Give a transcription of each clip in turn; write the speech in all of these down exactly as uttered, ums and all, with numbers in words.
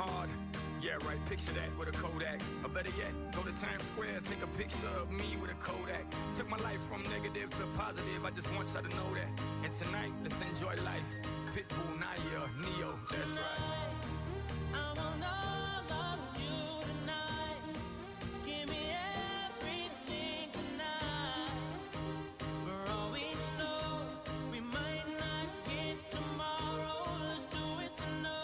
hard. Yeah, right, picture that with a Kodak. Or better yet, go to Times Square, take a picture of me with a Kodak. Took my life from negative to positive, I just want y'all to know that. And tonight, let's enjoy life. Pitbull, Naya, Neo, that's right. I want all of you tonight. Give me everything tonight. For all we know, we might not get tomorrow. Let's do it tonight.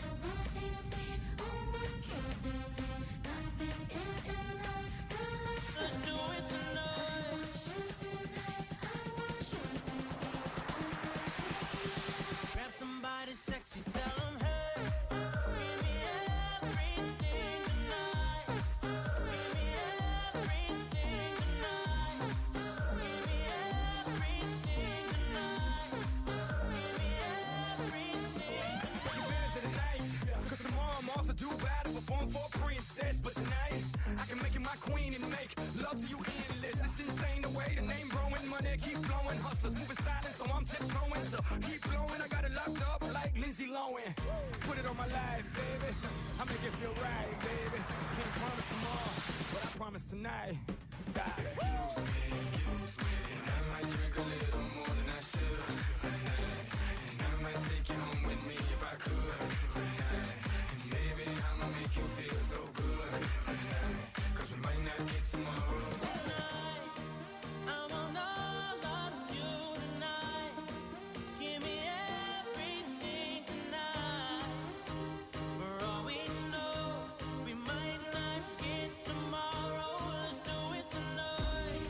Somebody sexy, tell them, hey, give me everything tonight. Give me everything tonight. Give me everything tonight. Give me everything tonight. Take advantage of the night, cause tomorrow I'm off to do battle, perform for a princess. But tonight, I can make you my queen and make love to you endless. It's insane the way the name growing, money keep flowing. Hustlers moving silent, so I'm tiptoeing. So keep blowing, I got it locked up like Lindsay Lohan. Put it on my life, baby. I make it feel right, baby. Can't promise tomorrow, but I promise tonight. God. Excuse me, excuse me, and I might drink a little more than I should tonight. And I might take you home with me if I could tonight. And baby, I'ma make you feel so good tonight. Cause we might not get tomorrow. Tonight, I want all of you tonight. Give me everything tonight. For all we know, we might not get tomorrow. Let's do it tonight.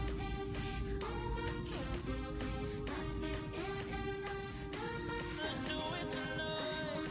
Let's do it tonight.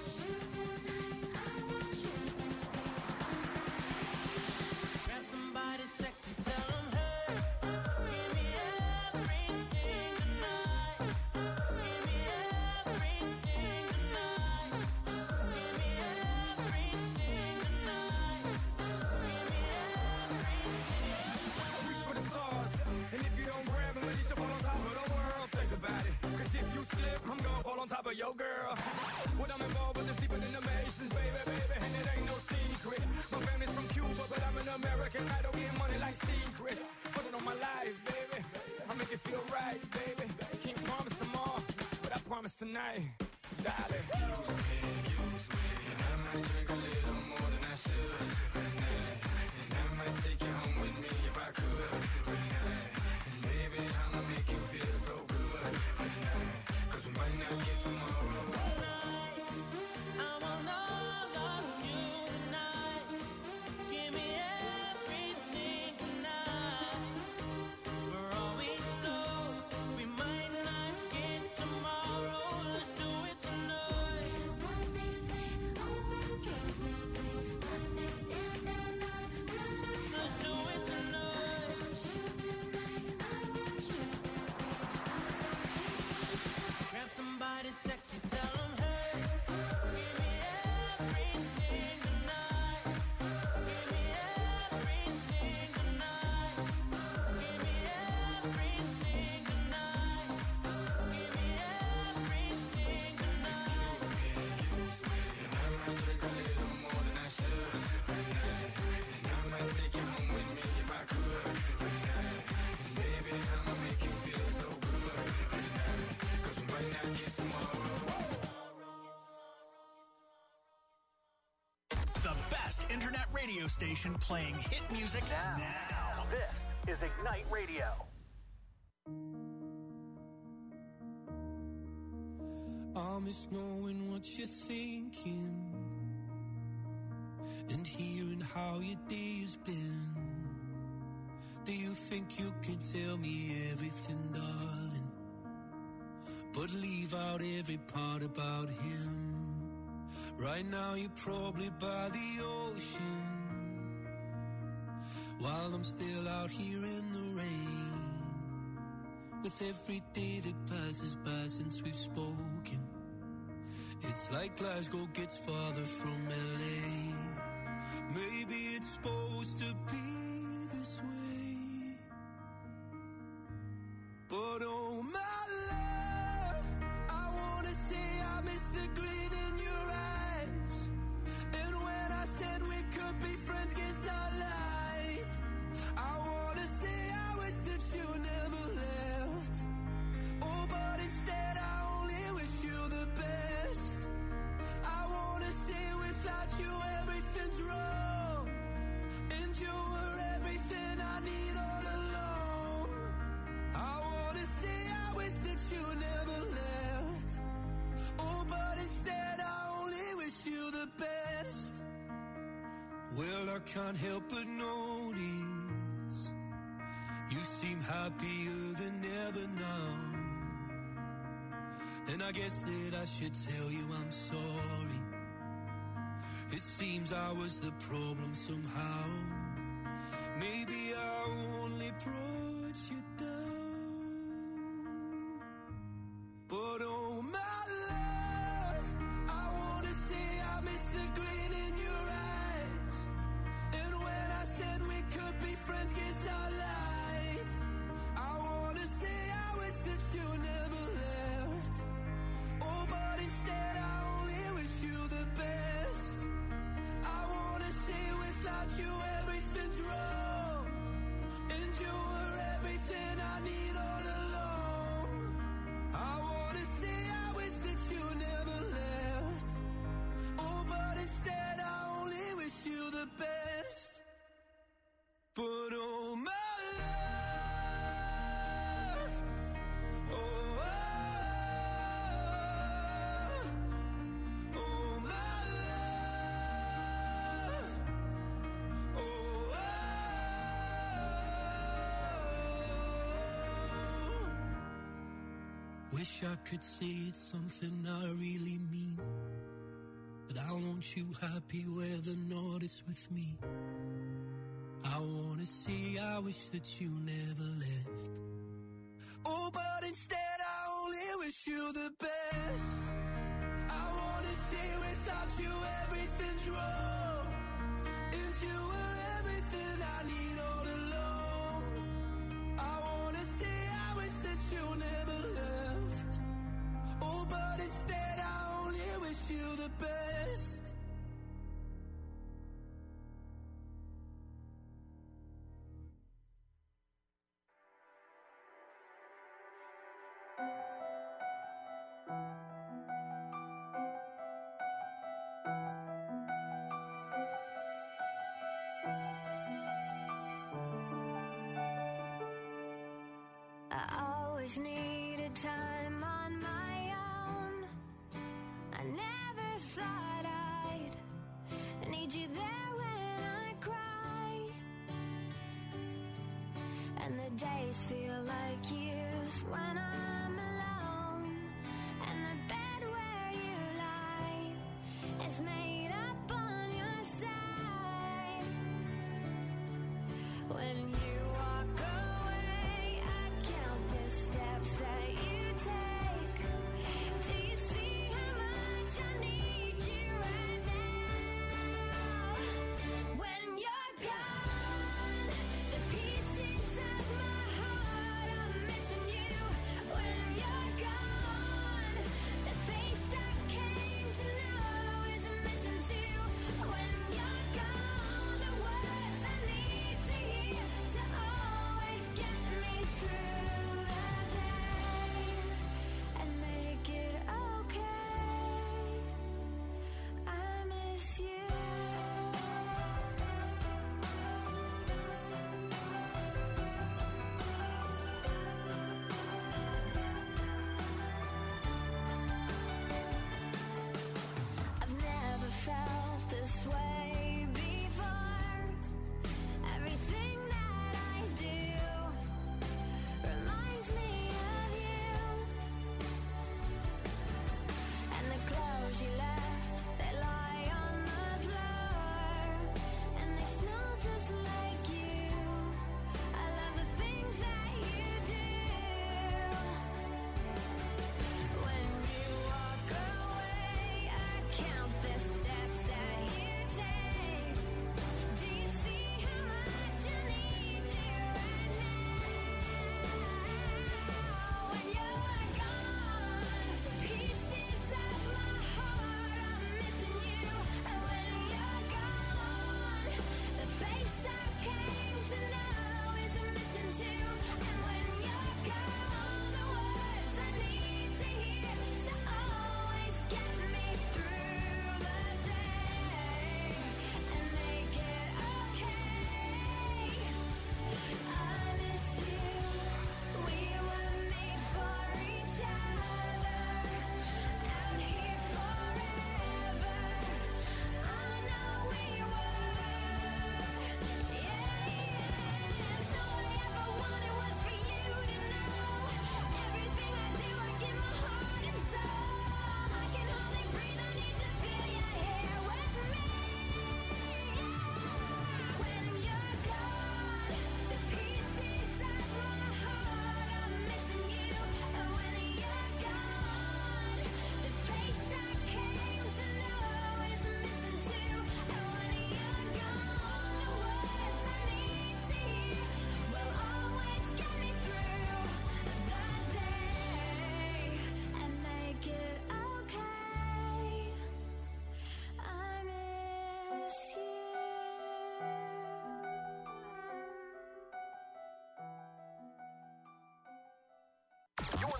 Grab somebody sexy, tell them, hey, give me everything tonight. Give me everything tonight. Give me everything tonight. Give me everything. Reach for the stars, and if you don't grab them, at least you fall on top of the world. Think about it, cause if you slip, I'm gonna fall on top of your girl. What I'm involved with is deeper than the Masons, baby, baby, and it ain't no secret. My family's from Cuba, but I'm an American. I don't get money like secrets. Put it on my life, baby. I make it feel right, baby. Can't promise tomorrow, but I promise tonight, darling. Excuse me, excuse me, and I might drink a little more than I should tonight. And I might take you home with me if I could tonight. And baby, I'ma make you feel so good tonight. Cause we might not get tomorrow. Tonight, I want all of you tonight. Give me everything tonight. For all we know, we might not get tomorrow. Let's do it tonight. Let's do it tonight. Grab somebody sexy, tell them, hey, give me everything tonight. Give me everything tonight. Give me everything tonight. Give me everything tonight. Excuse me, and I might drink a little more than I should tonight. And I might take you home with me if I could tonight. And baby, I'ma make you feel so good tonight. Cause we might not get tomorrow. The best internet radio station playing hit music now. now. This is Ignite Radio. I miss knowing what you're thinking and hearing how your day's been. Do you think you can tell me everything, darling, but leave out every part about him? Right now you're probably by the ocean, while I'm still out here in the rain. With every day that passes by since we've spoken, it's like Glasgow gets farther from L A. Maybe it's supposed to be this way, but oh my love, I wanna say I miss the grin in your eyes and Well, I can't help but notice you seem happier than ever now. And I guess that I should tell you I'm sorry. It seems I was the problem somehow. Maybe I only brought you down. But oh my love, I wanna say I miss the grin in your eyes. And when I said we could be friends, guess I lied. I wanna say I wish that you never left. Oh, but instead I only wish you the best. I wanna say without you everything's wrong, and you were everything I need all along. I wanna say I wish that you never left. Oh, but instead I only wish you the best. But oh my love, oh, oh, oh my love, oh, oh. Wish I could say it's something I really mean, that I want you happy whether not it's with me. I wanna say I wish that you never left. Oh, but instead I only wish you the best. I wanna say without you everything's wrong, and you were everything I need all along. I wanna say I wish that you never left. Oh, but instead I only wish you the best. I always needed time on my own. I never thought I'd need you there when I cry. And the days feel like years when I'm alone. And the bed where you lie is made up on your side. When you walk away, I count the steps that you take. Do you see how much I need you right now? When you're gone, the pieces of my heart are missing you. When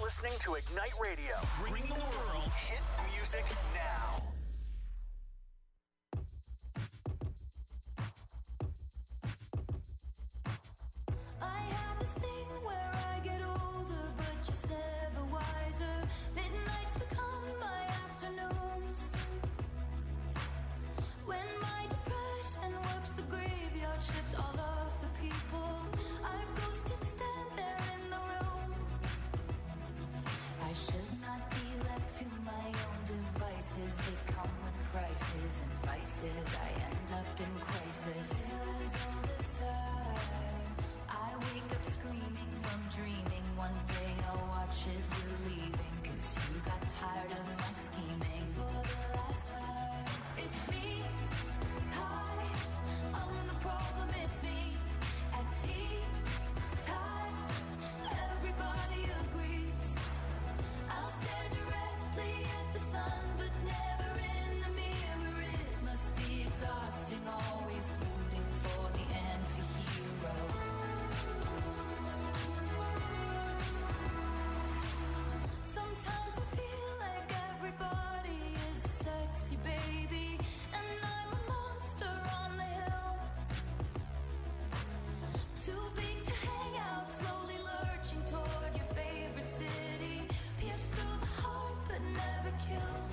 listening to Ignite Radio, bringing the world hit music now. I have this thing where I get older, but just never wiser. Midnights become my afternoons. When my depression works the graveyard shift, all of the people I've ghosted stand there in the room. I should not be left to my own devices. They come with prices and vices. I end up in crisis. Still as old as time, I wake up screaming from dreaming. One day I'll watch as you're leaving, 'cause you got tired of my scheming. For the last time, it's me. Hi, I'm the problem, it's me. At tea time, everybody agrees. I'll stare directly at the sun, but never in the mirror. It must be exhausting, always rooting for the anti-hero. Sometimes I feel like everybody is a sexy baby, and I'm a monster on the hill. Too big to hang out, slowly lurching toward your favorite city. Pierced through the heart, but never killed.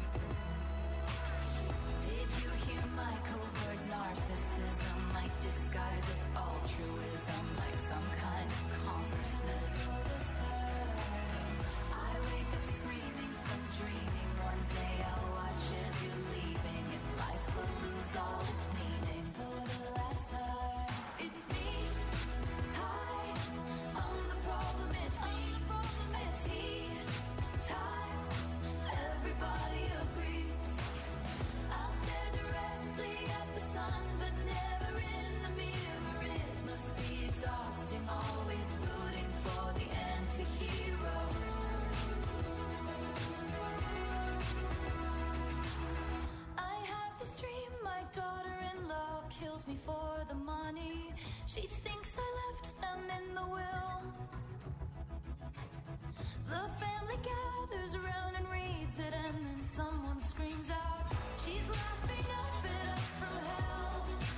Did you hear my covert narcissism? Like disguise as altruism, like some kind of consciousness. All this time, I wake up screaming from dreaming. One day I'll watch as you're leaving, and life will lose all its meaning. For the last time, it's me. Hi, I'm the problem, it's me. At tea time, everybody agrees. I'll stare directly at the sun, but never in the mirror. It must be exhausting, always rooting for the anti-hero. I have this dream, my daughter-in-law kills me for the money. She thinks I left them in the will. The family gathers around and reads it, and then someone screams out, she's laughing up at us from hell.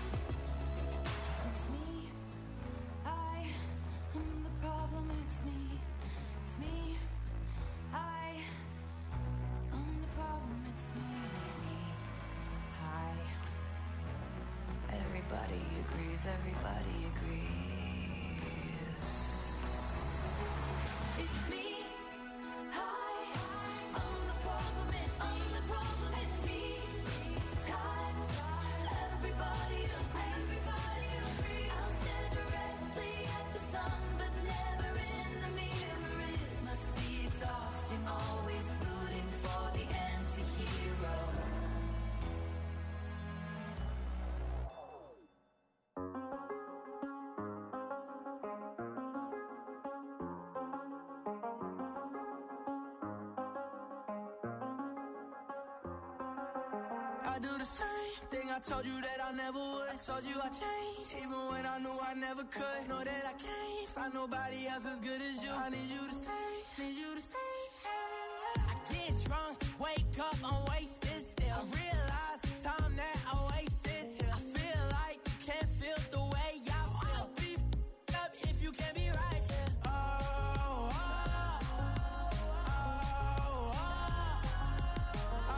It's me. I am the problem, it's me. It's me. I am the problem, it's me. It's me. Hi. Everybody agrees, everybody agrees. It's me. Hi, I'm the problem, it's me. I'm the problem, it's me. Time, everybody agrees. Everybody agrees. I'll stare directly at the sun, but never in the mirror. It must be exhausting, always rooting for the anti-hero. I do the same thing I told you that I never would. I told you I changed, even when I knew I never could. Know that I can't find nobody else as good as you. I need you to stay, need you to stay. I get drunk, wake up, I'm wasted still. I realize the time that I wasted here. I feel like you can't feel the way I feel. I'll be f***ed up if you can't be right here. Oh, oh, oh, oh, oh,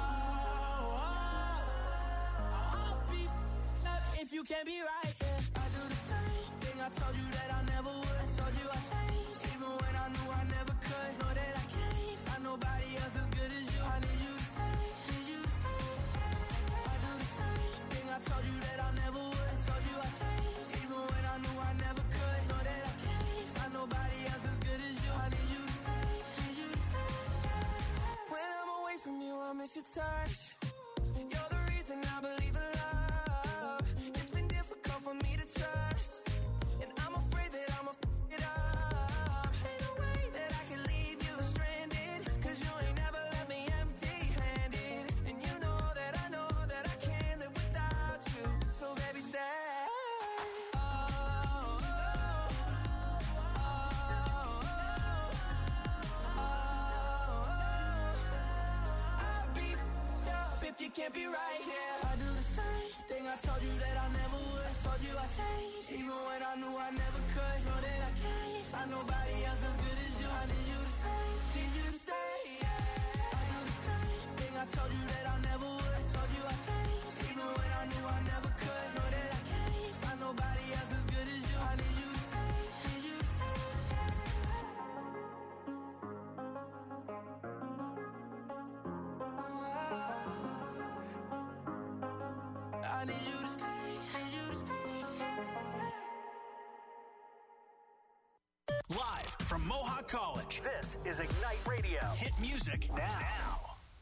oh. I'll be f***ed up if you can't be right here. I do the same thing I told you that I never would. I told you I changed, even when I knew I never could. Know that I can't find nobody else as good as you. I need you to stay, need you to stay. I do the same thing I told you that I never would. I told you I changed, even when I knew I never could. Know that I can't find nobody else as good as you. I need you to stay, need you to stay. When I'm away from you, I miss your touch. You're the reason I believe in love. It's been difficult for me to trust, and I'm afraid that I'ma f*** it up. Ain't no way that I can leave you stranded, 'cause you ain't never left me empty-handed. And you know that I know that I can't live without you. So baby, stay. Oh, oh, oh, oh, oh, if you can't be right here. I do the same thing I told you that I never would. I told you I changed, even when I knew I never could. Know that I can't find nobody else as good as you. I need you to stay, need you to stay, yeah. I do the same thing I told you that I never would. I told you I changed, even when I knew I never could. Know that I can't find nobody else as good as you. I need you to stay, need you to stay, I need you to stay, need you to stay. Live from Mohawk College, this is Ignite Radio. Hit music now.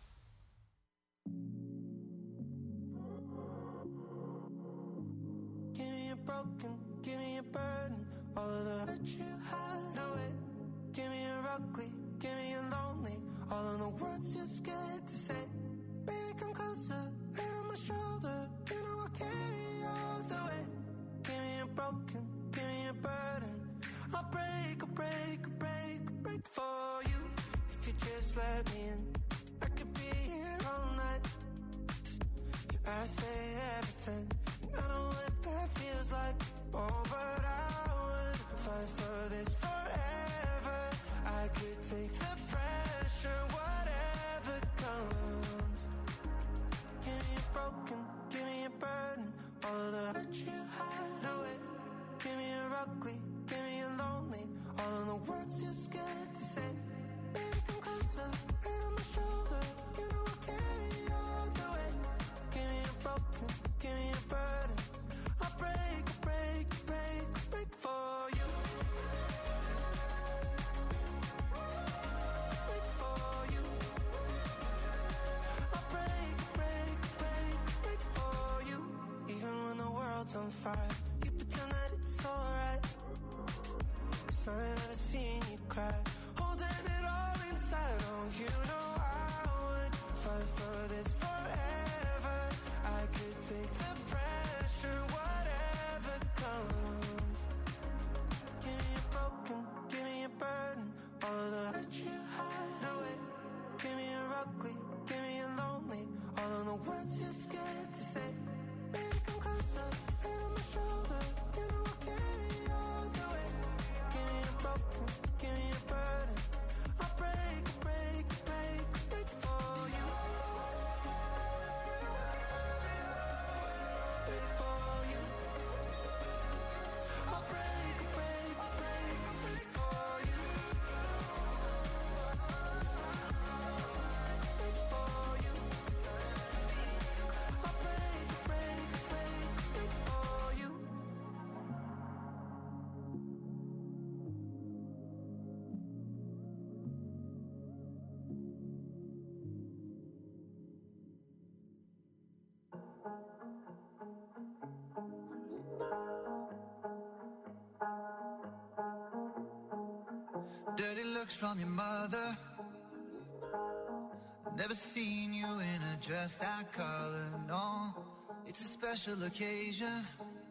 Give me a broken, give me a burden, all of the hurt you hide away. Give me a ugly, give me a lonely, all of the words you're scared to say. Baby, come closer, head on my shoulder, you know I'll carry you all the way. Give me a broken, give me a burden, I'll break, I'll break, I'll break, I'll break for you. If you just let me in, I could be here all night. Yeah, I say everything, and I know what that feels like. Oh, but I would fight for this forever. I could take the pressure, whatever comes. Give me a broken, give me a burden, all the hurt you hide away. Give me a ugly, give me a lonely, all of the words you're scared to say. Baby, come closer, head on my shoulder, you know I'll carry you all the way. Give me a broken, give me a burden, I'll break, break, break, break for you. Break for you. I'll break, break, break, break for you. Even when the world's on fire, you pretend that it's alright. 'Cause I ain't never seen you cry, holding it all inside. Oh, you know I would fight for this forever. I could take the pressure, whatever comes. Give me a broken, give me a burden, all the hurt you hide away. Give me a ugly, give me a lonely, all of the words you're scared to say. Baby, come closer, head on my shoulder, you know I'll carry you all the way. Give me a broken, give me a burden, I'll break, break, break, break for you. Break for you. I'll break, break, break, break for you. Break for you. I'll break, break, break, break for you. Dirty looks from your mother. Never seen you in a dress that color, no. It's a special occasion.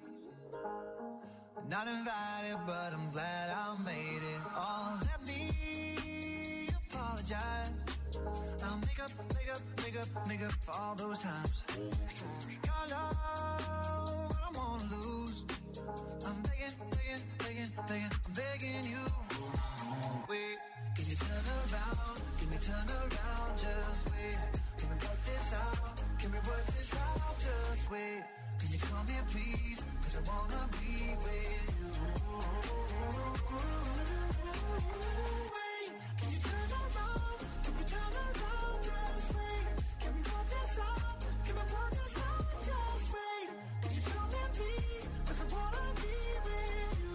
Not invited, but I'm glad I made it. Oh, let me apologize. I'll make up, make up, make up, make up for all those times. Your love, I don't wanna lose. I'm begging, begging, begging, begging, I'm begging you. Wait, can you turn around? Can we turn around? Just wait. Can we work this out? Can we work this out? Just wait. Can you come here, please? 'Cause I wanna be with you. Wait, can you turn around? Can we turn around? Just wait. Can we work this out? Can we work this out? Just wait. Can you come here, please? 'Cause I wanna be with you.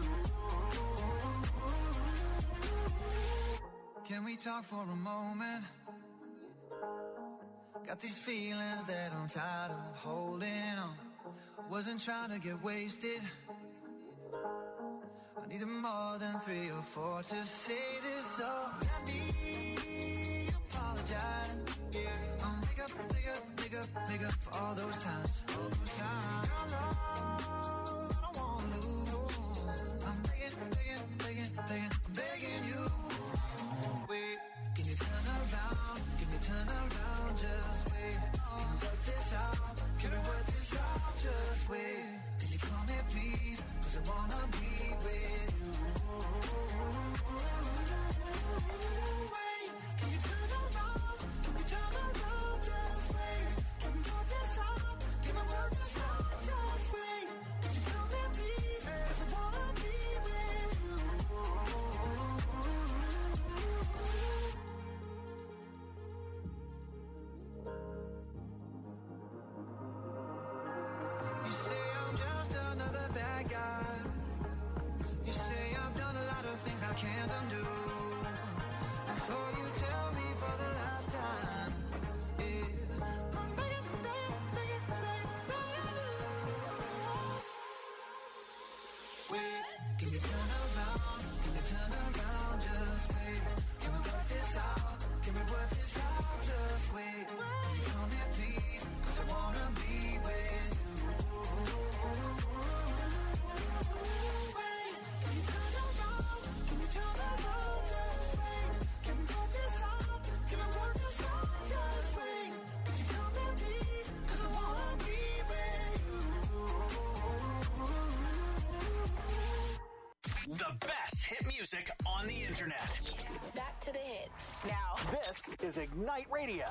Can we talk for a moment? Got these feelings that I'm tired of holding on. Wasn't trying to get wasted. I needed more than three or four to say this, so let me apologize. Yeah, I'll make up, make up, make up, make up for all those times, all those times. Your love, I don't wanna lose. I'm begging, begging, begging, begging, I'm begging you. Wait, can you turn around? Can you turn around? Just wait. Can you work is Ignite Radio.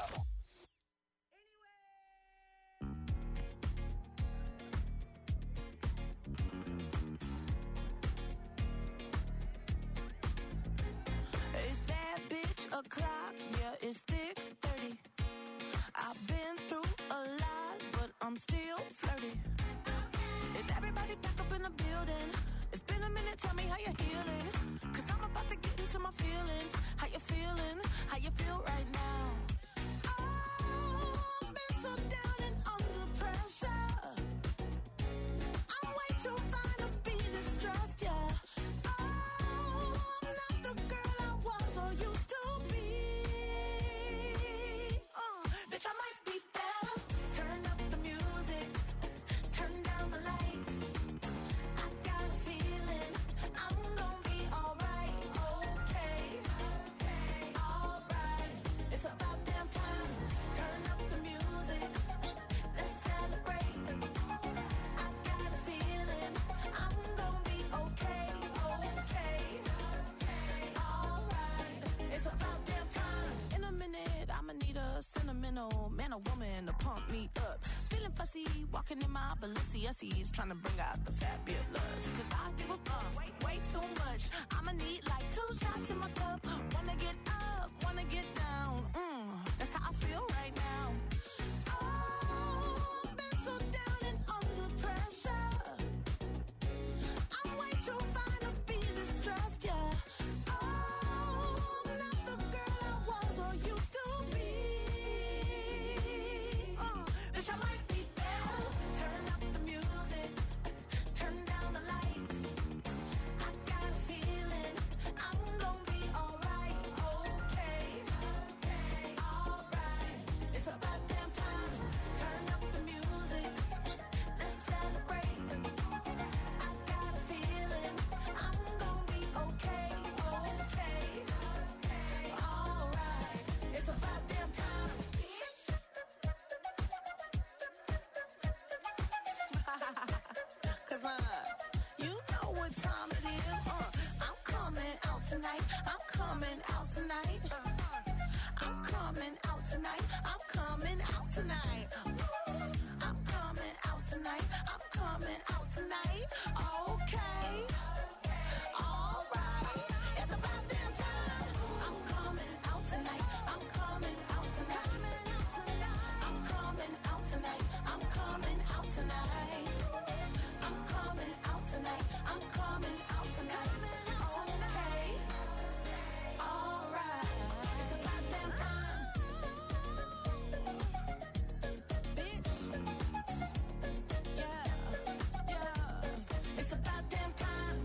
It's that bitch o'clock, yeah, it's thick thirty. I've been through a lot, but I'm still flirty. Is everybody back up in the building? It's been a minute, tell me how you're healing. Cause I'm about to get into my feelings. How you feeling? How you feel right now? Oh, I've been so down and under pressure. I'm way too fine to be distressed, yeah. Oh, I'm not the girl I was or used to be. Uh, bitch, I might be better. Turn up the music, turn down the lights. I got a feeling I'm gonna be alright, okay, alright. It's about damn time. Turn up the music, let's celebrate. I got a feeling I'm gonna be okay, okay, alright. It's about damn time. In a minute, I'ma need a sentimental man or woman to pump me up. Feeling fussy, walking in my Balenciennes, trying to bring out the fabulous. Cause I give a fuck way, way too much. I'ma need like two shots in my cup. Wanna get up, wanna get down. Mm, that's how I feel right now. Oh, I've been so down and under pressure. I'm way too fine to be distressed, yeah. Oh, I'm not the girl I was or used to be. Uh, bitch, I might be better. Turn up the music, turn down the lights. I got a feeling I'm gonna be alright, okay, alright. It's about damn time. Turn up the music, let's celebrate. I got a feeling I'm gonna be okay, okay, alright. It's about damn time. Cause uh, you know what time it is. Uh, I'm coming out tonight. I'm coming out tonight. I'm coming out tonight. I'm coming out tonight. I'm coming out tonight. I'm coming out tonight. Okay. Alright. It's about damn time. I'm coming out tonight. I'm coming out tonight. I'm coming out tonight. I'm coming out tonight. I'm coming out tonight. I'm coming out tonight. Okay. Alright. It's about damn time. Bitch. Yeah. Yeah. It's about damn time.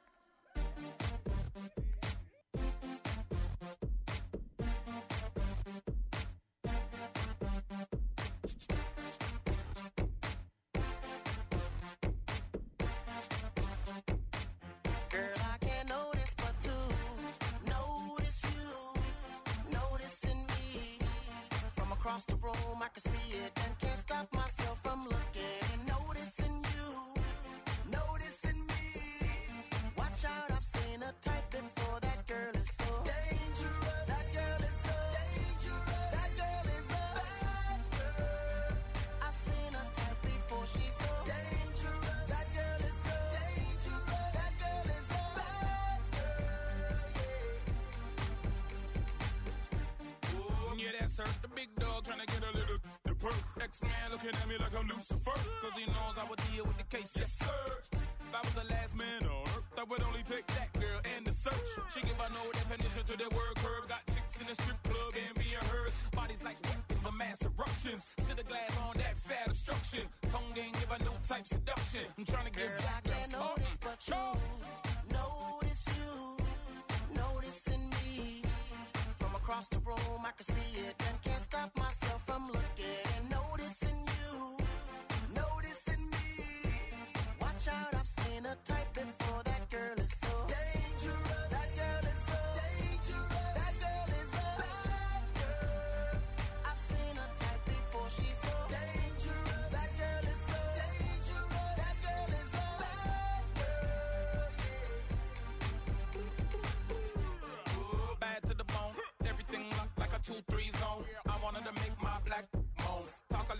Girl, I can't notice but to notice you, noticing me. From across the room, I can see it and can't stop myself from looking. Noticing you, noticing me. Watch out, I've seen a type before. That girl is so dangerous. That girl is so dangerous. That girl is a bad girl. I've seen a type before. She's so dangerous. That girl is so dangerous. That girl is a bad girl. Ooh, yeah, that's her. The big dog trying to get a little the perk. X-Man looking at me like I'm Lucifer. Cause he knows I would deal with the case, yes sir. If I was the last man on earth, I would only take that girl and the search. She give a no definition to the word curve. Got chicks in the strip club and being hers. Bodies like weapons of mass eruptions. Sit the glass on that fat obstruction. Tongue game give a new type seduction. I'm trying to give Girl, I back can't notice but you. Notice you, noticing me. From across the room, I can see it and can't stop myself from looking. Noticing you, noticing me. Watch out, I've seen a type before. That girl is so dangerous. That girl is so dangerous. That girl is a bad girl. I've seen a type before. She's so dangerous. That girl is so dangerous. That girl is a bad girl. Ooh, bad to the bone. Everything look like a two threes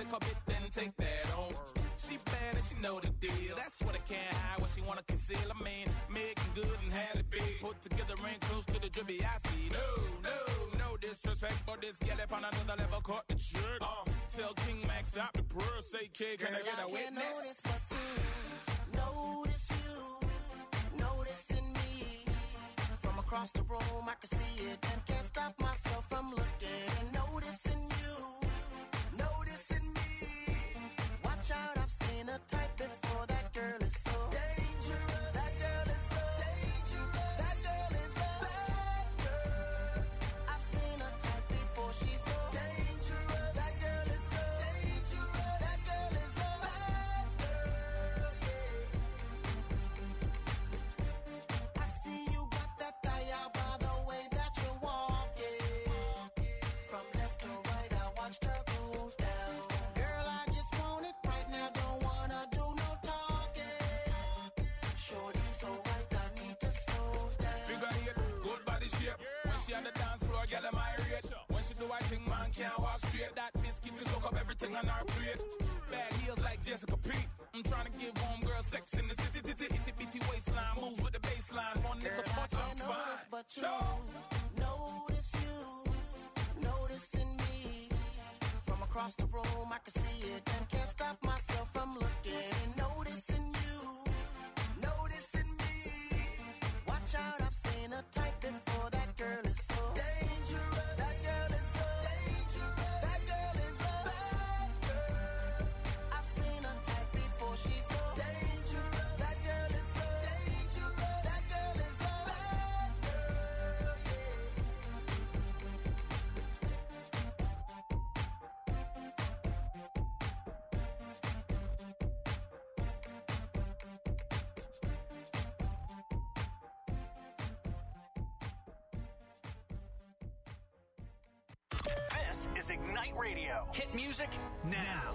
lick a bit, then take that on. She bad and she know the deal. That's what I can't hide, what she wanna conceal. I mean, making good and had it big. Put together ain't close to the drippy I see. No, no, no disrespect, but this gal up on another level caught the trick. Uh, tell King Max stop the purr, say kid, can Girl, I get a I witness? can't notice but to notice you, noticing me. From across the room, I can see it and can't stop myself from looking and noticing you, noticing me. Watch out, I've seen a type before. That girl is so dangerous. That girl is so dangerous. That girl is a bad girl. I've seen a type before. She's so dangerous. That girl is so dangerous. That girl is a bad girl. Yeah. I see you got that thigh out by the way that you're walking. From left to right, I watched her move down. Girl, I just want it right now. Don't wanna do no talking. Shorty so right, I need to slow down. Figure eight, good body shape. When she on the dance floor, girl, am I rate? When she do I think man can't walk straight. That biscuit to soak up everything on our plate. Bad heels like Jessica Pete. I'm trying to give homegirl sex in the city, titty, itty bitty waistline. Moves with the baseline. One little Girl, I touch, I'm can't notice fine. but you, Sure. notice you, noticing me. From across the room, I can see it and can't stop myself from looking and noticing you, noticing me. Watch out, I've seen a type before. That girl is so dangerous. That girl is so dangerous. That girl is a bad girl. I've seen a type before. She's so dangerous. That girl is so dangerous. That girl is a bad girl. This is Ignite Radio. Hit music now.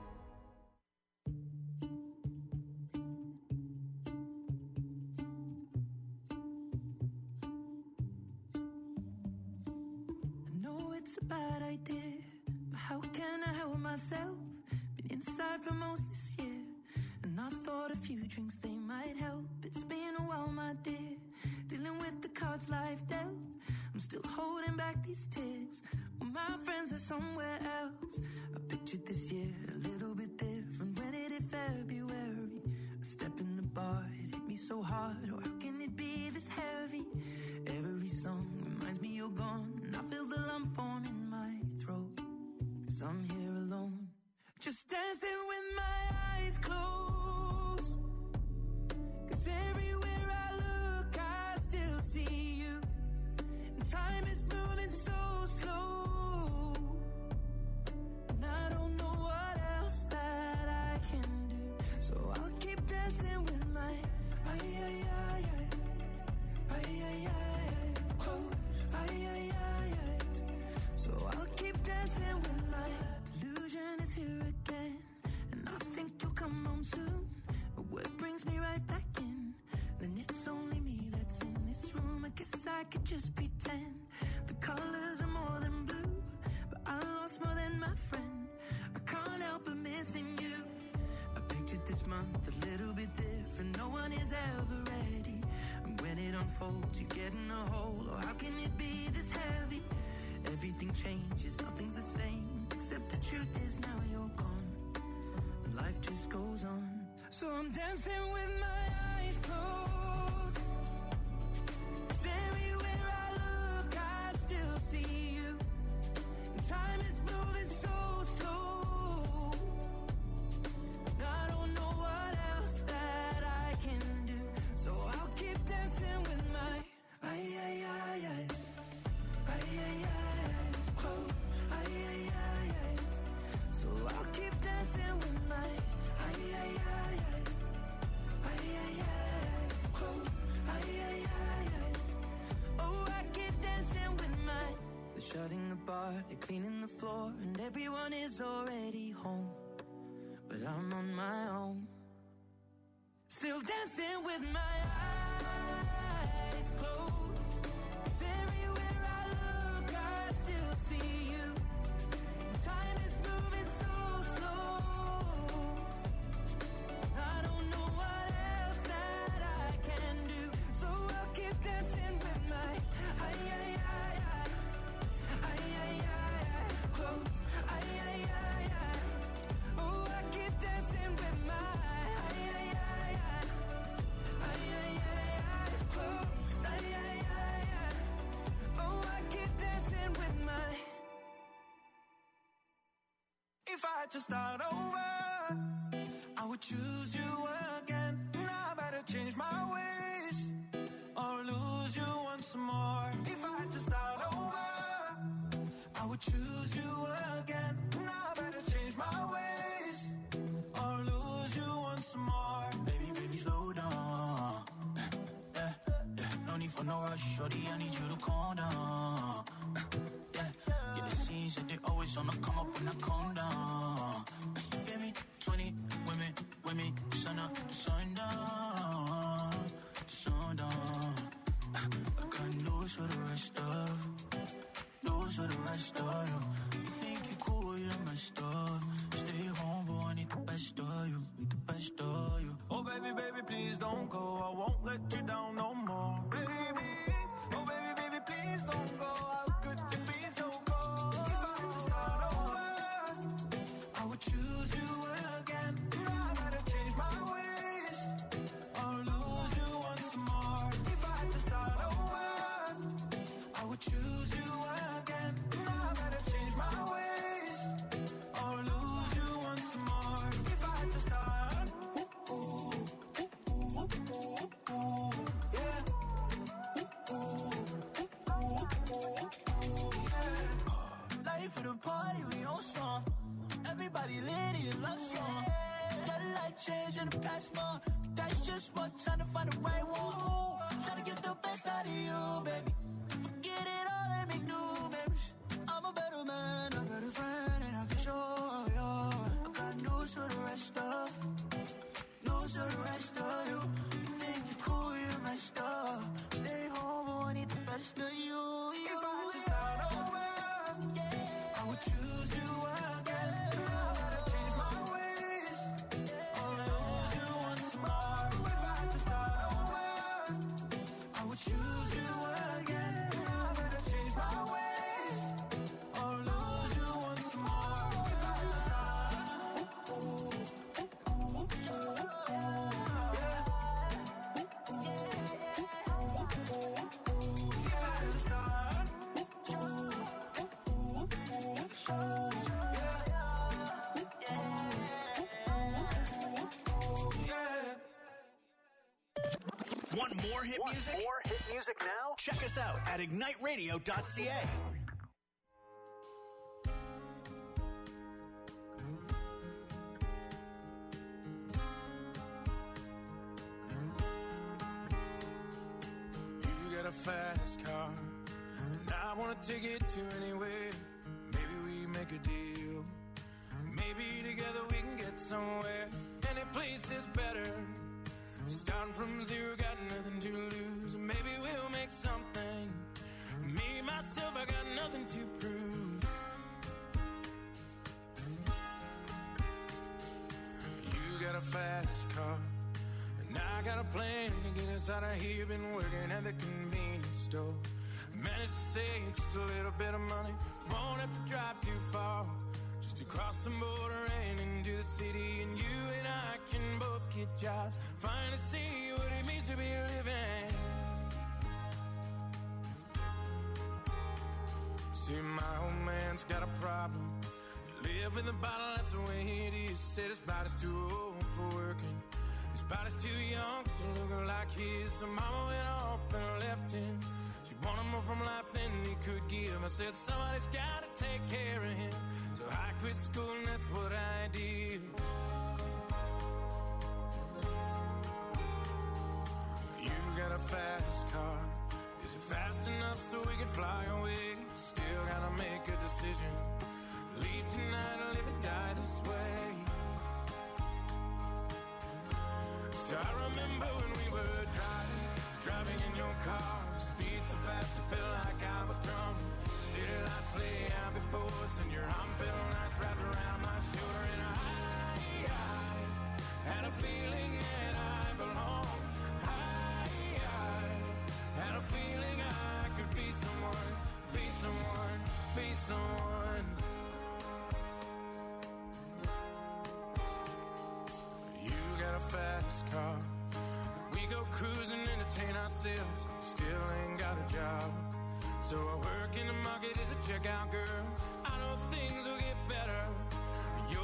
I know it's a bad idea, but how can I help myself? Been inside for most this year, and I thought a few drinks they might help. It's been a while, my dear, dealing with the cards life dealt. I'm still holding back these tears. Well, my friends are somewhere else. I pictured this year a little bit different. When it hit February, a step in the bar, it hit me so hard. Oh, how can it be this heavy? Every song reminds me you're gone, and I feel the lump form in my throat. Cause I'm here alone, just dancing with my eyes closed. Cause everywhere I look, I still see you. And time is moving so slow, and I don't know what else that I can do. So I'll keep dancing with my ay ay ay ay ay ay ay close ay ay ay ay. So I'll keep dancing with my delusion is here again, and I think you'll come home soon. But what brings me right back in? Then it's only me that's in this room. I guess I could just pretend the colors are more than blue, but I lost more than my friend. I can't help but missing you. I pictured this month a little bit different. No one is ever ready, and when it unfolds, you get in a hole. Oh, how can it be this heavy? Everything changes, nothing's the same, except the truth is now you're gone, and life just goes on. So I'm dancing with my eyes closed. 'Cause everywhere I look, I still see you. And time is moving so slow, and I don't know what else that I can do. So I'll keep dancing with my ay ay ay ay ay ay ay close ay ay ay ay. So I'll keep dancing with my ay ay ay ay ay ay ay close ay ay ay ay. Oh, I keep dancing with my. They're shutting the bar, they're cleaning the floor, and everyone is already home, but I'm on my own, still dancing with my eyes closed. 'Cause everywhere I look, I still see you. Time is moving so slow. If I had to start over, I would choose you again. Now I better change my ways or lose you once more. If I had to start over, I would choose you again. Now I better change my ways or lose you once more. Baby, baby, slow down. Yeah, yeah, no need for no rush, shorty, I need you to calm down. Yeah, yeah, it seems that they always on the come up when I calm down. You feel me? twenty women, women, sun up, sun down, sun down. I got news for the rest of, news for the rest of you. You think you cool, you're messed up. Stay home, boy, I need the best of you, need the best of you. Oh baby, baby, please don't go. I won't let you down no more. Baby, oh baby, baby, please don't go. How could you be so cold? If I had to start over, I would choose you again. Now I better change my ways or lose you once more. If I had to start over, I would choose you again. Now I better change my ways or lose you once more. If I had to start, ooh, ooh, ooh, ooh, ooh, ooh, yeah. Ooh, ooh, ooh, ooh, ooh, yeah. Life of the party, we on song. Everybody lit in love song. Got a life change in the plasma. That's just what trying to find the right one. Ooh, trying to get the best out of you, baby. Forget it all and make new memories. I'm a better man, a better friend, and I can show you. I got news for the rest of, news for the rest of you. You think you're cool, you're messed up. Stay home, I need the best of you. you If I had to start over, I would choose you again. Now I gotta change my ways or lose you once more. If I had to start over, I would choose you again. Now I better change my ways or lose you once more. If I had to start, ooh, ooh, ooh, ooh, ooh, ooh, yeah. Ooh, ooh, ooh, ooh, ooh, ooh. If I had to start, ooh, ooh, ooh, ooh, ooh, ooh, yeah. Ooh, ooh, ooh, ooh, yeah. Want more hit Want music? more hit music now? Check us out at ignite radio dot c a. You got a fast car, and I wanna take it to anywhere. Maybe we make a deal. Maybe together we can get somewhere. Any place is better. Starting from zero, got nothing to lose. Maybe we'll make something. Me, myself, I got nothing to prove. You got a fast car, and I got a plan to get us out of here. Been working at the convenience store. Managed to save just a little bit of money. Won't have to drive too far. Just to cross the border and into the city. And you and I can both get jobs. Finally see what it means to be living. See, my old man's got a problem. You live with a bottle, that's the way it is. Said his body's too old for working. His body's too young to look like his. So mama went off and left him. She wanted more from life than he could give. I said somebody's gotta take care of him. So I quit school and that's what I did. You got a fast car. Is it fast enough so we can fly away? Still gotta make a decision. Leave tonight or live or die this way. So I remember when we were driving, driving in your car. Speed so fast I felt like I was drunk. City lights lay out before us, and your arm felt nice wrapped around my shoulder. And I, I had a feeling that I belonged. I, I had a feeling I could be someone, be someone, be someone. You got a fast car. We go cruising, entertain ourselves. Still ain't got a job. So I work in the market as a checkout girl. I know things will get better.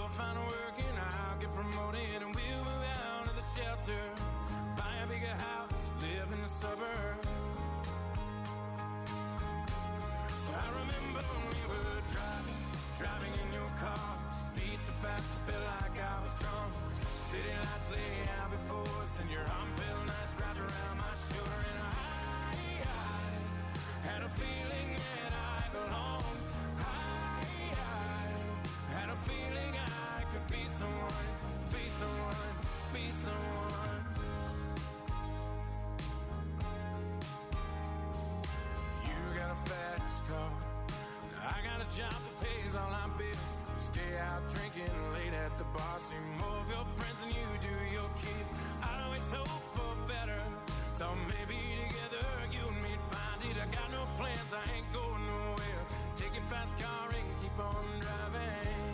out drinking late at the bar. See more of your friends than you do your kids. I always hope for better. Thought maybe together you and me'd find it. I got no plans, I ain't going nowhere. Take your fast car and keep on driving.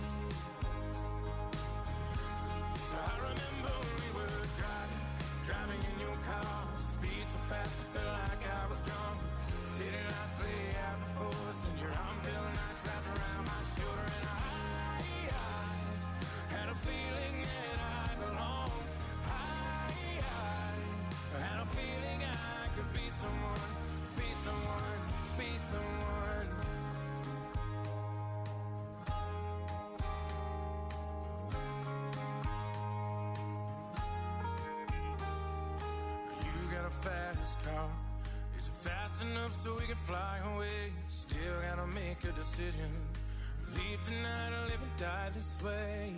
So I remember we were driving, driving in your car. Speed so fast, I felt like I was drunk. City lights lay out before us, and your arm felt nice wrapped around my shoulder. And I, I had a feeling that I belonged. I, I had a feeling I could be someone, be someone, be someone. You got a fast car. Is it fast enough so we can fly away? Still gotta make a decision. Leave tonight or live and die this way.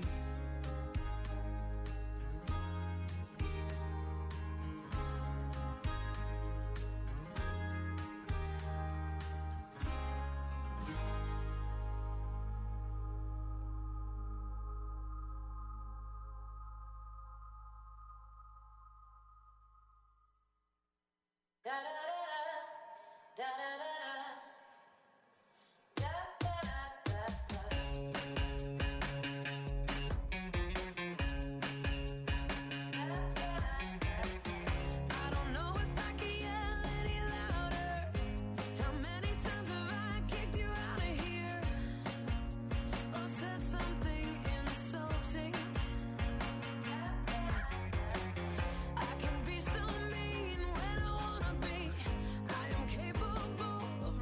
I can be so mean when I wanna be. I am capable of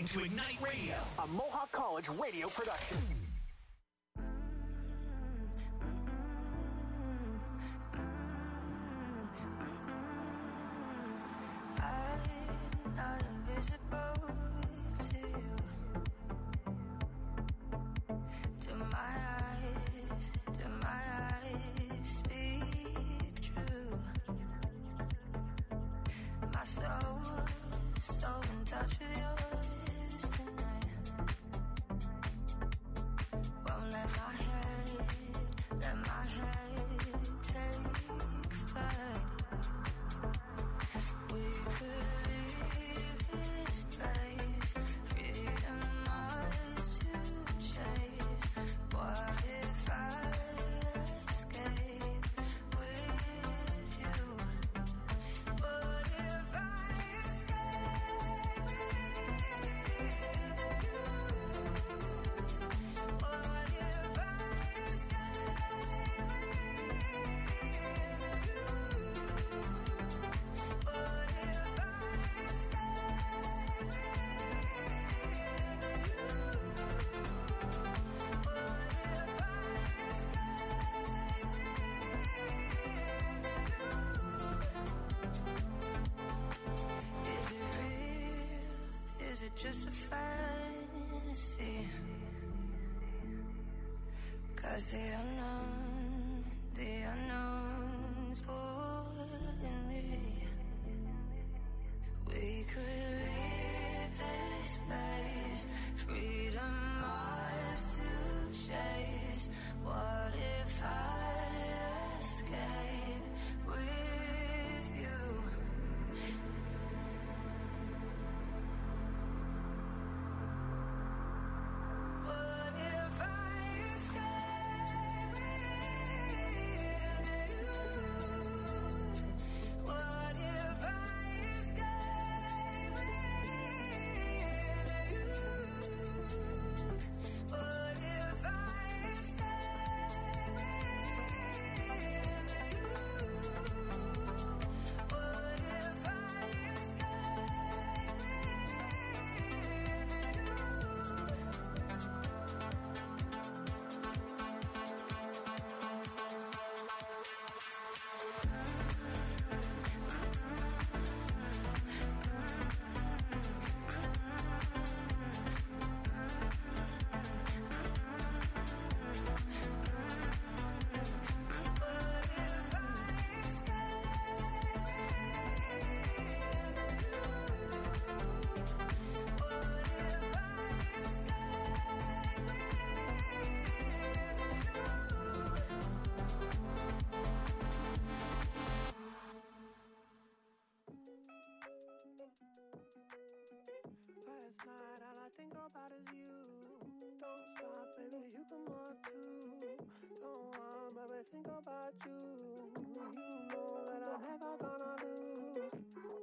listening to Ignite Radio, a Mohawk College radio production. I'm not invisible to you. Do my eyes, do my eyes speak true? My soul, so in touch with yours tonight. Won't let my head, let my head take flight. We could leave this place, freedom ours to chase. What if I escape with you? What if I escape with you? What if I escape with you? What if I Is it real? Is it just a fantasy? 'Cause the unknown, the unknown's pulling me. We could leave this space, freedom ours to chase. What if I escape with you? What if I escape with you? What if I escape with you? What if I escape with you? What if I escape Last night, all I think about is you. Don't stop, baby, you come on too. Don't want, baby, think about you. You know that I'm never gonna lose.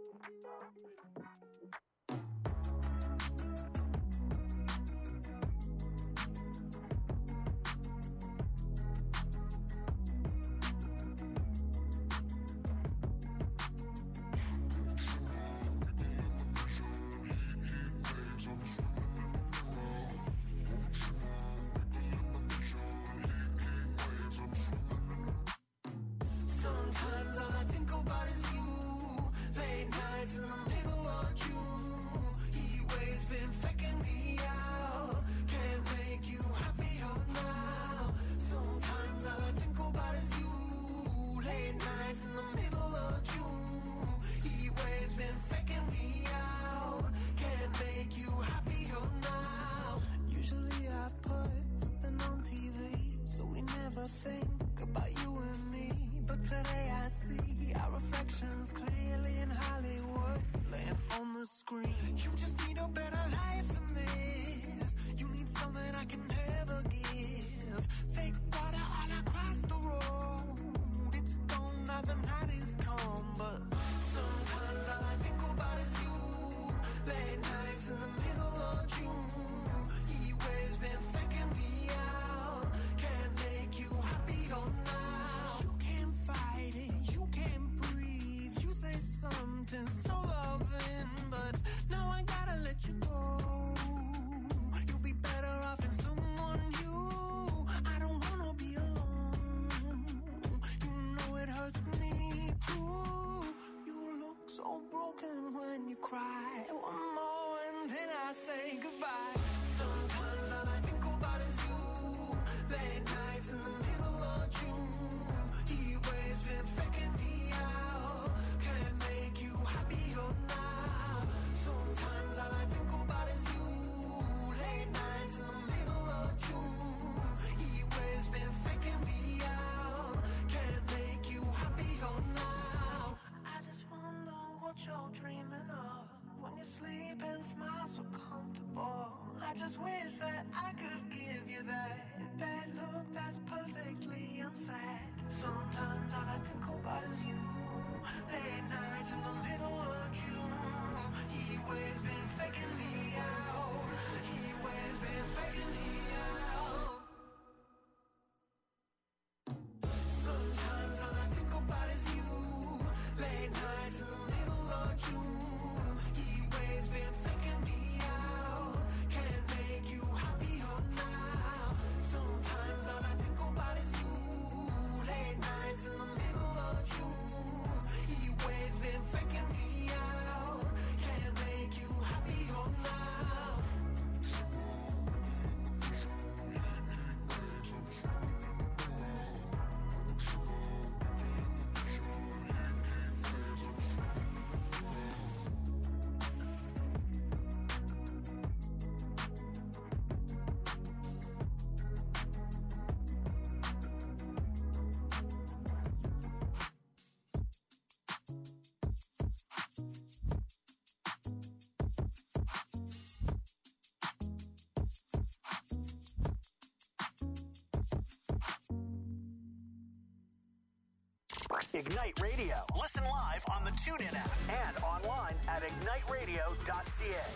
Sometimes all I think about is you. Late nights in the middle of June. Heat waves been faking me out. Can't make you happier now. Sometimes all I think about is you. Late nights in the middle of June. Heat waves been faking me out. Can't make you happier now. Usually I put something on T V, so we never think about you and me. But today I see our reflections clearly in Hollywood, laying on the screen. You just need a better life than this. You need something I can never give. Fake water all across the road. It's gone now, the night is come. But sometimes all I think about is you. Late nights in the middle of June. Heat waves been faking me out. Can't make you happier now. You can't fight it, you can't breathe. You say something so loving, but now I gotta let you go. that I could give you that that look that's perfectly unsaid. Sometimes all I think about is you. Late nights in the middle of June. He always been faking me out. He always been faking me out. Sometimes all I think about is you. Late nights in the middle of June. He always been faking me out. Can't make you happier now. Sometimes all I think about is you. Late nights in the middle of June. He always been faking me out. Can't make you happier now. Ignite Radio. Listen live on the TuneIn app and online at ignite radio dot c a.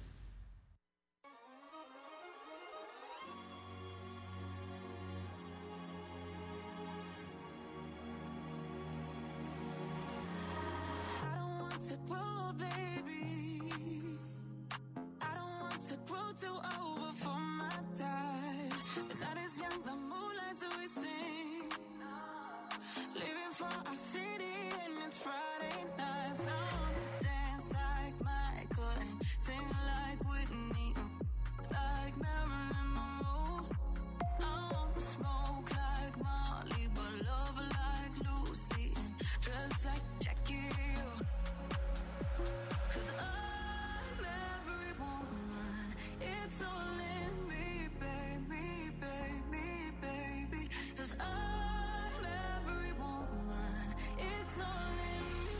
I don't want to grow, baby. I don't want to grow too old before my time. The night is young, the moonlight's twisting. Living for our city and it's Friday night. So I wanna dance like Michael and sing like Whitney, like Marilyn Monroe. I wanna smoke like Molly, but love like Lucy and dress like Jackie Hill. 'Cause I'm every woman, it's all in me, baby, baby, baby. 'Cause I'm every woman, it's all in me.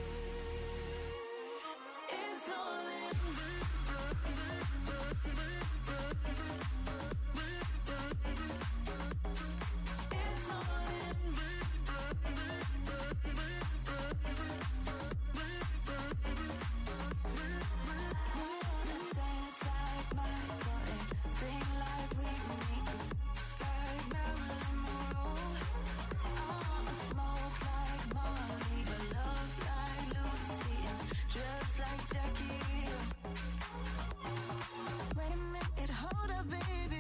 It's all in me. It's all in me. We wanna dance like Michael and sing like Whitney, like Marilyn Monroe. I wanna smoke like Molly, but love like Lucy and dress like Jackie Hill. Wait a minute, hold up, baby.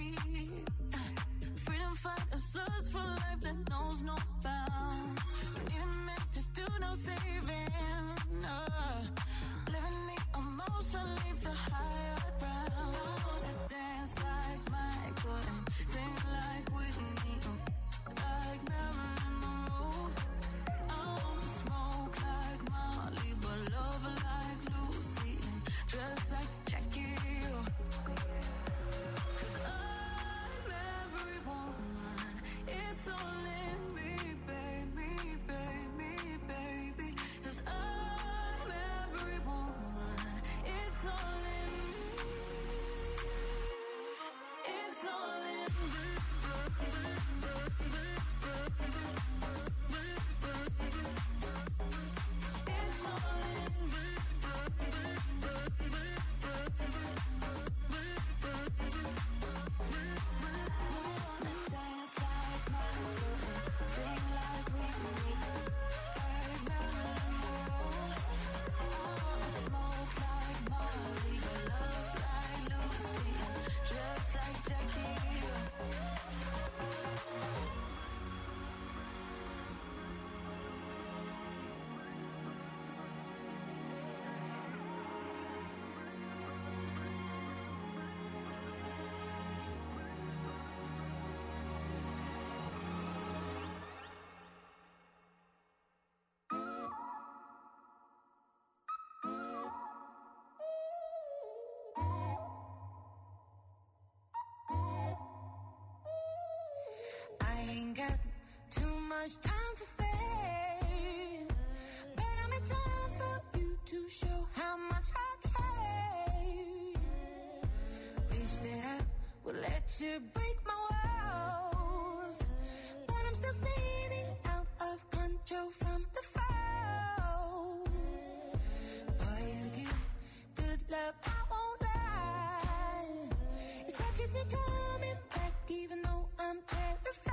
Freedom fighters lust for life that knows no bounds. We need a man to do no saving. Uh, living the emotion leads to higher ground. I wanna dance like Michael and sing like Whitney, like Marilyn Monroe. I wanna smoke like Molly, but love like Lucy and dress like Jackie Hill. 'Cause I'm every woman, it's all in me, baby, baby, baby. 'Cause I'm every woman, it's all in me. It's all in me. It's all in me. We wanna dance like Michael and sing like Whitney, like Marilyn Monroe. I wanna smoke like Molly, but love like Lucy and dress like Jackie Hill. I ain't got too much time to spare, but I'm in time for you to show how much I care. Wish that to break my walls, but I'm still spinning out of control from the fall. Boy, you give good love, I won't lie. It's what keeps me coming back, even though I'm terrified.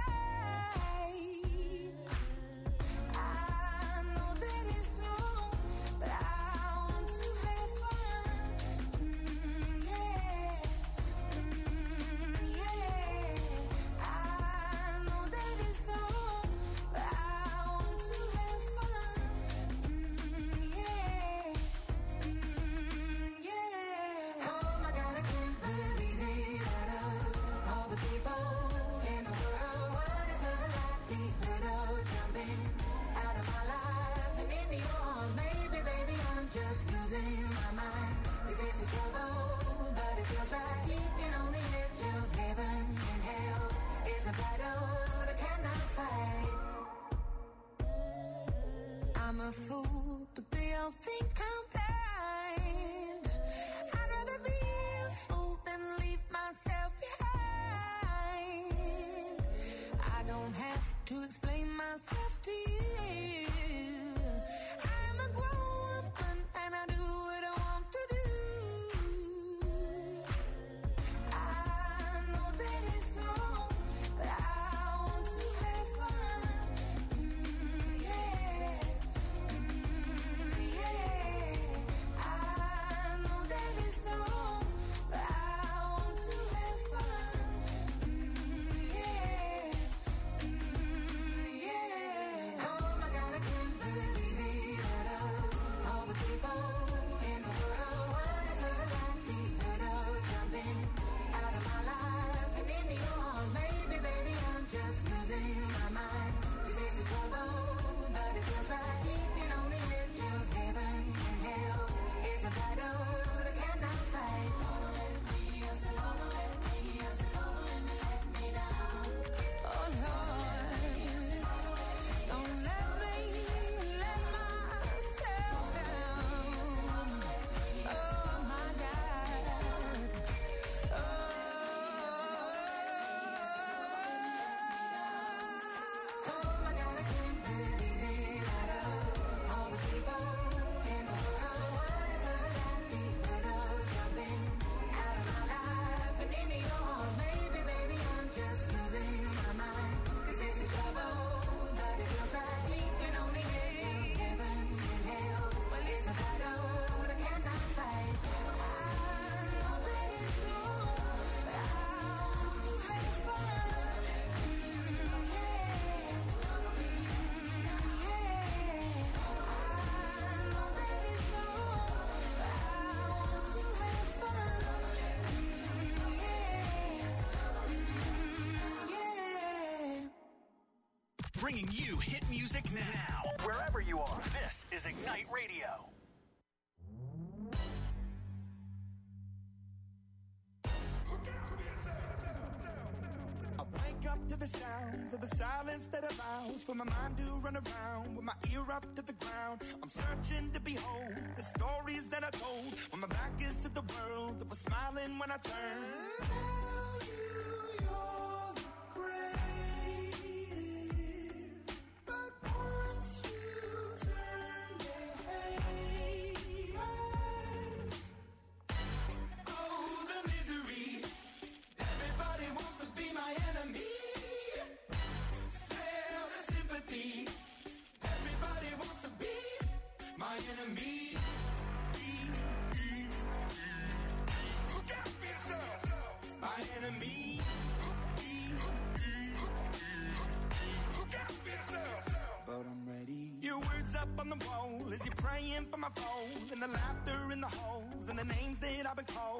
I know that it's wrong, but I want to have fun. Mm, yeah, mm, yeah. I know that it's wrong, but I want to have fun. Mm, yeah, mm, yeah. Oh my God, I can't believe it. Out of all the people in the world, what is the likelihood of jumping out of my life and into yours? Maybe, baby, I'm just losing my mind. 'Cause this is trouble, but it feels right. Keeping on the edge of heaven and hell is a battle that I cannot fight. I'm a fool, but they all think I'm blind. I'd rather be a fool than leave myself behind. I don't have to explain myself to you. I'm a grown woman and I do what I want to do. I know that it's wrong, but I want to have fun. Mm, yeah, mm, yeah. I know that it's wrong, but I want to have fun. Mm, yeah, mm, yeah. Oh my God, I can't believe it. Out of all the people in the world, what is the likelihood of jumping out of my life and into yours? Maybe, baby, I'm just losing my mind. 'Cause this is trouble, but it feels right. Keeping on the edge of heaven and hell is a battle that I cannot fight. Don't let me, I said, don't let me, I said, don't let me let me down. Oh Lord, don't let me let myself down. Oh my God. Oh, oh my God, I can't believe it. Out of all the people in the world, what is the likelihood of jumping out of my life and into yours? Maybe, baby, I'm just losing my mind. 'Cause this is trouble, but it feels right. Keeping on the edge of heaven and hell. Well, it's a battle that I cannot fight. I know that it's wrong, but I want to have fun. Mm, yeah, mm, yeah. I know that it's wrong, but I want to have fun. Mm, yeah, mm, yeah. Bringing you hit music now. Wherever you are, this is Ignite Radio. I wake up to the sounds of the silence that allows for my mind to run around with my ear up to the ground. I'm searching to behold the stories that I told when my back is to the world that was smiling when I turned. Tell you you're the greatest, but once you turn, they hate us. Oh, the misery. Everybody wants to be my enemy. Smell the sympathy. Everybody wants to be my enemy. Look out for yourself. My enemy. Look out for yourself. But I'm ready. Your words up on the wall as you're praying for my phone, and the laughter in the halls, and the names that I've been called.